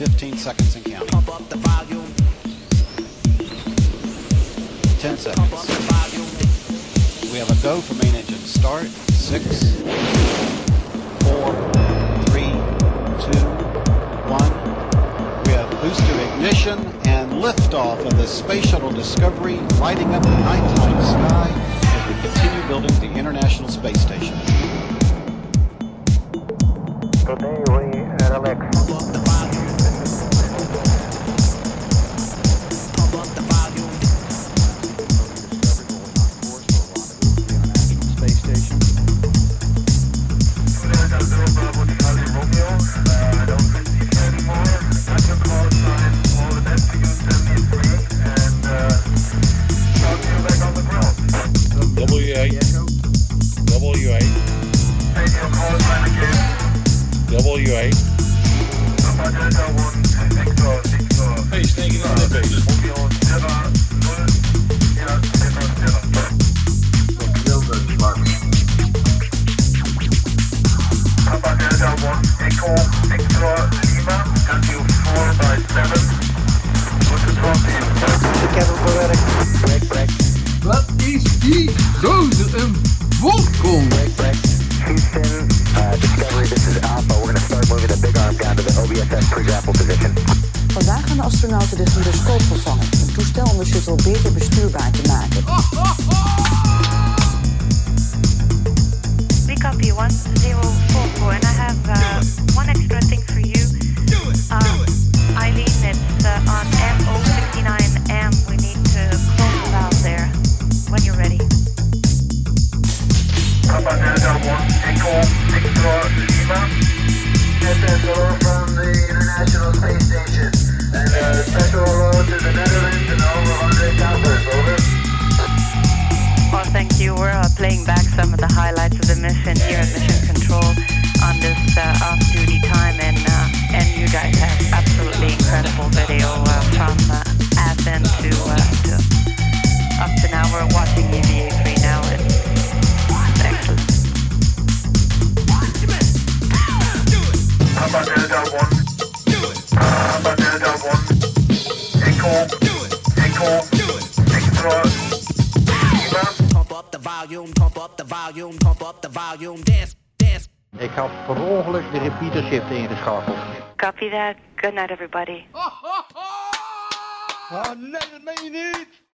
15 seconds and counting. Pump up the volume. 10 Pump up seconds. the volume. We have a go for main engine start. 6, 4, 3, 2, 1. We have booster ignition and liftoff of the Space Shuttle Discovery, lighting up the nighttime sky as we continue building the International Space Station. Today we RLX. Pump up the volume. Pump up the volume. Space Station. Bravo Charlie Romeo. I don't receive you anymore. Got your call sign for the Neptune 73 and talk to you back on the ground. W8, W8, Take your call sign again. W8. Papa Delta 1, Victor, Victor. Hey, sneaking in the base. Romeo Sierra 0, Sierra Sierra Sierra. Papa Delta 1, Echo, Victor, Lima. Got you 4 by 7. Good to talk to you. Kevin Verwerk. Break. Wat is die gozer? Een wolkon. Break. Houston, Discovery, this is Alpha. We're going to start moving the big arm down to the OBSS pre-grapple position. Vandaag gaan de astronauten de gyroscoop vervangen. Het toestel om de shuttle beter bestuurbaar te maken. We copy 1044, and I have one extra thing for you. Eileen, it's on MO69M. We need to close the valve there when you're ready. Papa Delta 1, Echo, Victor, Lima. SSO from the International Space Station. And special hello to the Netherlands and over Andre Kuipers, over. Well, thank you. We're playing back some of the highlights of the mission here at Mission Control on this off-duty time, and you guys have absolutely incredible video from Athens to up to now. We're watching EVA3 now. It's excellent. Papa Delta 1. Papa Delta 1. Echo, Victor, Lima. Pump up the volume. Pump up the volume. Pump up the volume. Dance. Ik had per ongeluk de repeater shift ingeschakeld. Copy that. Good night, everybody. Oh, nee, dat meen je niet.